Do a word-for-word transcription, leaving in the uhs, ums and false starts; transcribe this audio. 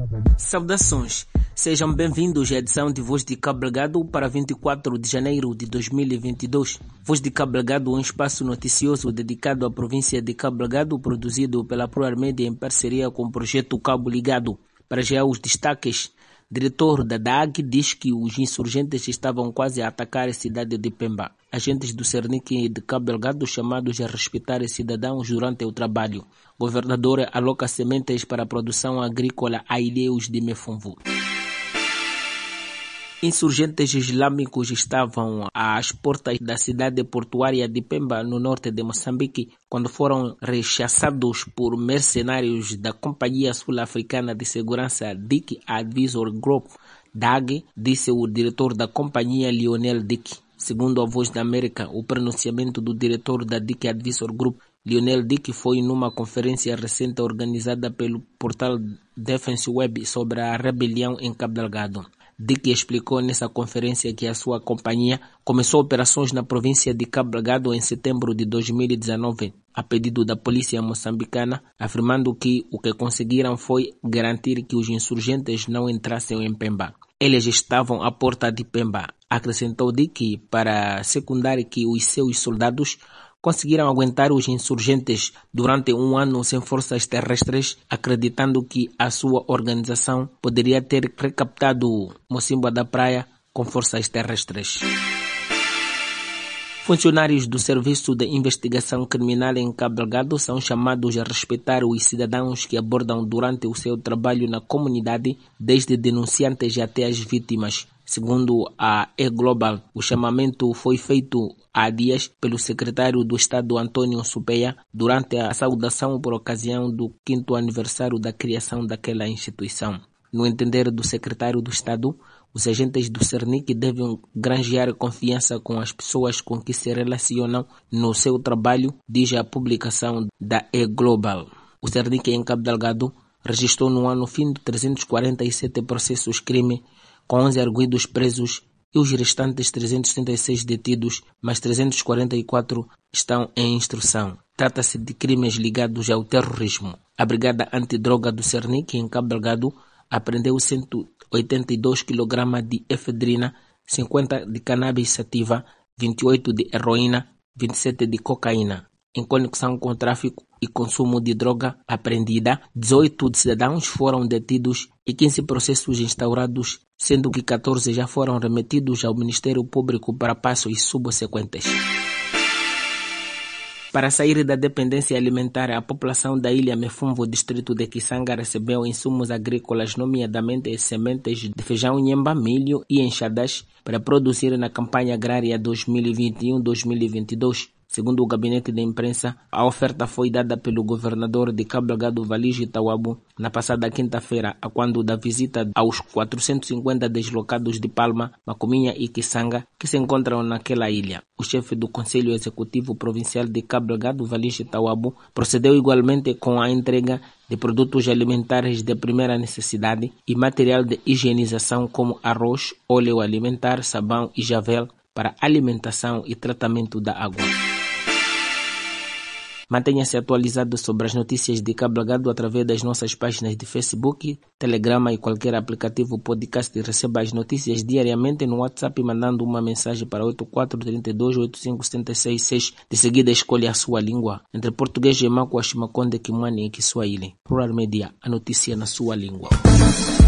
Saudações, sejam bem-vindos à edição de Voz de Cabo Delgado para vinte e quatro de janeiro de dois mil e vinte e dois. Voz de Cabo Delgado, um espaço noticioso dedicado à província de Cabo Delgado, produzido pela ProArmédia em parceria com o projeto Cabo Ligado. Para já os destaques, diretor da D A G diz que os insurgentes estavam quase a atacar a cidade de Pemba. Agentes do Cernic de Cabo Delgado chamados a respeitar cidadãos durante o trabalho. Governador aloca sementes para a produção agrícola a ilhéus de Mefunvu. Insurgentes islâmicos estavam às portas da cidade portuária de Pemba, no norte de Moçambique, quando foram rechaçados por mercenários da Companhia Sul-Africana de Segurança Dick Advisor Group, D A G, disse o diretor da companhia Lionel Dick. Segundo a Voz da América, o pronunciamento do diretor da Dick Advisor Group, Lionel Dick, foi numa conferência recente organizada pelo portal Defense Web sobre a rebelião em Cabo Delgado. Dick explicou nessa conferência que a sua companhia começou operações na província de Cabo Delgado em setembro de dois mil e dezenove, a pedido da polícia moçambicana, afirmando que o que conseguiram foi garantir que os insurgentes não entrassem em Pemba. Eles estavam à porta de Pemba, acrescentou Dick, para secundar que os seus soldados conseguiram aguentar os insurgentes durante um ano sem forças terrestres, acreditando que a sua organização poderia ter recaptado Mocimboa da Praia com forças terrestres. Funcionários do Serviço de Investigação Criminal em Cabo Delgado são chamados a respeitar os cidadãos que abordam durante o seu trabalho na comunidade, desde denunciantes até as vítimas. Segundo a E-Global, o chamamento foi feito há dias pelo secretário do Estado Antônio Supeia durante a saudação por ocasião do quinto aniversário da criação daquela instituição. No entender do secretário do Estado, os agentes do Cernic devem granjear confiança com as pessoas com que se relacionam no seu trabalho, diz a publicação da E-Global. O Cernic em Cabo Delgado registrou no ano fim de trezentos e quarenta e sete processos crime, com onze arguidos presos e os restantes trezentos e setenta e seis detidos, mas trezentos e quarenta e quatro estão em instrução. Trata-se de crimes ligados ao terrorismo. A Brigada Antidroga do Cernic em Cabo Delgado apreendeu cento e oitenta e dois quilogramas de efedrina, cinquenta de cannabis sativa, vinte e oito de heroína, vinte e sete de cocaína. Em conexão com o tráfico e consumo de droga apreendida, dezoito cidadãos foram detidos e quinze processos instaurados, sendo que quatorze já foram remetidos ao Ministério Público para passos subsequentes. Para sair da dependência alimentar, a população da ilha Mefunvu, distrito de Kisanga, recebeu insumos agrícolas, nomeadamente sementes de feijão, nhemba, milho e enxadas, para produzir na campanha agrária dois mil e vinte e um a dois mil e vinte e dois. Segundo o gabinete de imprensa, a oferta foi dada pelo governador de Cabo Delgado, Valige Tauabo, na passada quinta-feira, a quando da visita aos quatrocentos e cinquenta deslocados de Palma, Macuminha e Kisanga, que se encontram naquela ilha. O chefe do Conselho Executivo Provincial de Cabo Delgado, Valige Tauabo, procedeu igualmente com a entrega de produtos alimentares de primeira necessidade e material de higienização como arroz, óleo alimentar, sabão e javel para alimentação e tratamento da água. Mantenha-se atualizado sobre as notícias de Cabo Delgado através das nossas páginas de Facebook, Telegram e qualquer aplicativo podcast, e receba as notícias diariamente no WhatsApp mandando uma mensagem para oito quatro três dois oito cinco sete seis seis. De seguida escolha a sua língua. Entre português e Makwa, Shimakonde, Kimwani e Kiswahili. ProArmédia, a notícia na sua língua.